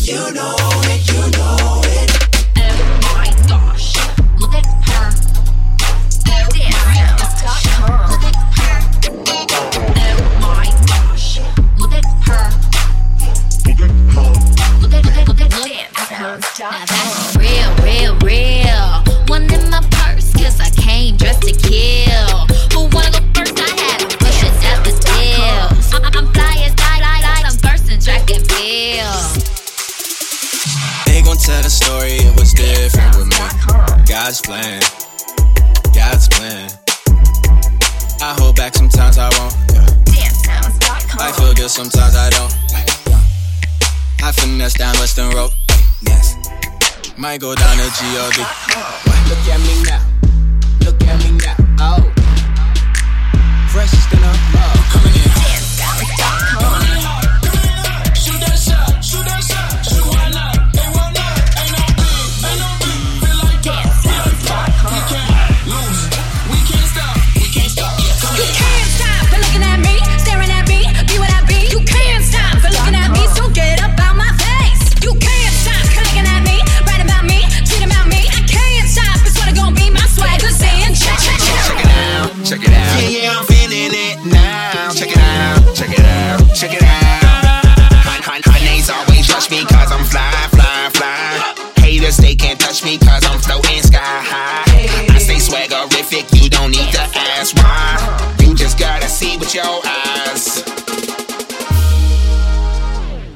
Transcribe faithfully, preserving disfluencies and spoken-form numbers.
You know it, you know it. Oh my gosh, look at her. dance dot com. Look at her. Oh my gosh, look at her. Look at, look at, look at dance dot com. Now that's real, real, real. One in my purse, cause I came dressed to kill. Who wanna go first? I had a push it at the deals. I'm, I'm fly as die, die, die. I'm first in track and field. They gon' tell the story, it was different with me. God's plan, God's plan. I hold back sometimes I won't, yeah. dance sounds dot com. I feel good sometimes I don't. I finesse down Western Road, yes. Might go down to G O D. Look at me now, look at me now, oh. Freshest in a mug, coming in. dance sounds dot com.